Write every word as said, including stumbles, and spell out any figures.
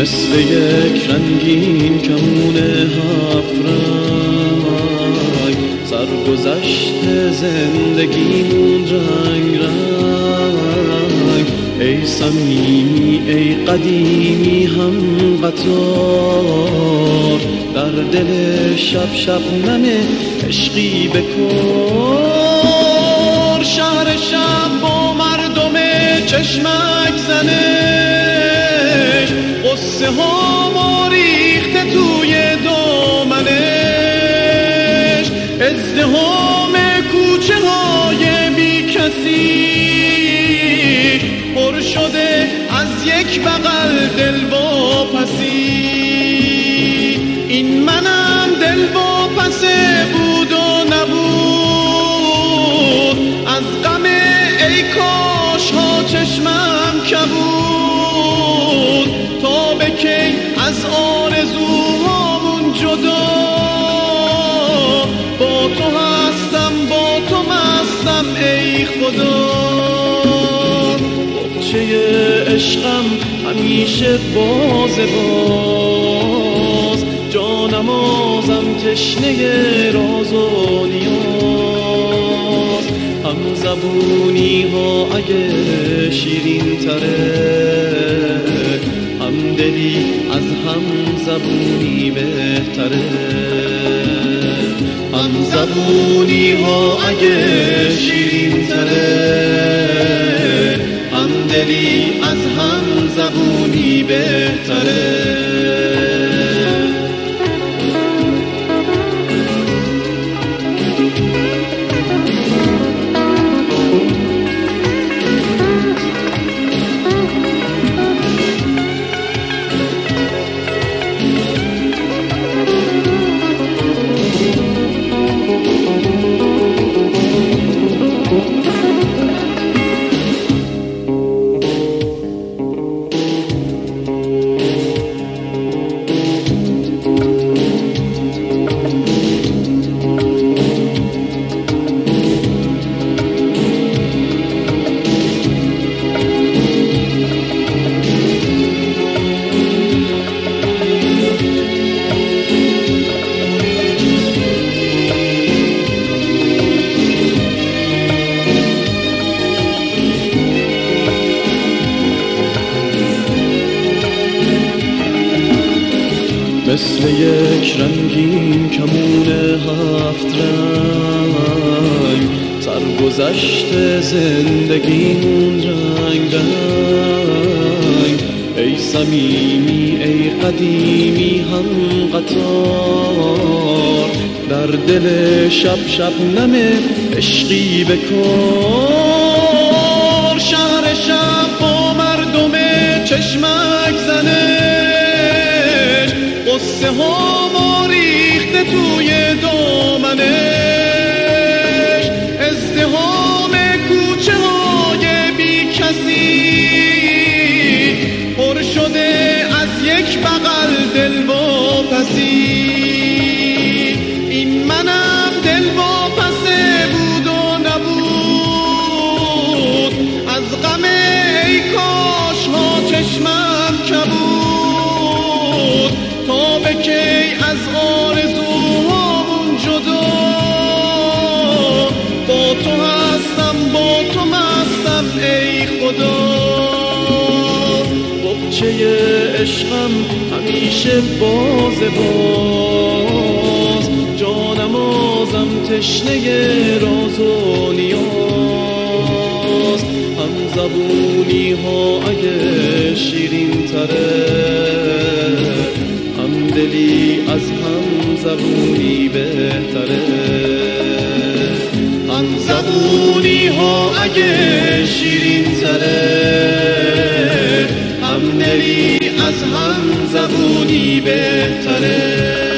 مثل یک رنگین کمون هفت رنگ سرگذشت زندگیمون رنگ رنگ. ای صمیمی ای قدیمی هم قطار در دل شب شبنم عشقی بکار. شهر شب با مردم چشمک زنش قصه ها ما ریخته توی دامنش. ازدحام کوچه های بی کسی پر شده از یک بغل دلواپسی. این منم دلواپسه بود و نبود از غم ای کاش ها چشمم کبود. تا به کی از آرزوهامون جدا با تو هستم با تو مستم ای خدا. بخچه عشقم همیشه باز باز جانمازم تشنه راز و نیاز. هم زبونی ها اگه شیرین تره هم دلی از هم زبونی بهتره. هم زبونی ها اگه شیرین تره هم دلی از هم زبونی بهتره. مثل یک رنگین کمون هفت رنگ سرگذشت زندگیمون رنگ رنگ. ای صمیمی ای قدیمی هم قطار در دل شب شبنم عشقی بکار. شهر شب با مردم چشمک زنش قصه ها ما ریخته توی دامنش. ازدحام کوچه های بی کسی پر شده از یک بغل دلواپسی. این منم دلواپسه بود و نبود از غم ای کاش ها چشمم کبود. تا به کی از آرزوهامون جدا با تو هستم با تو مستم ای خدا. بخچه عشقم همیشه باز باز جانمازم تشنه راز و نیاز. هم زبونی ها اگه شیرین تره هم دلی از هم زبونی بهتره. هم زبونی ها اگه شیرین تره هم دلی از هم زبونی بهتره.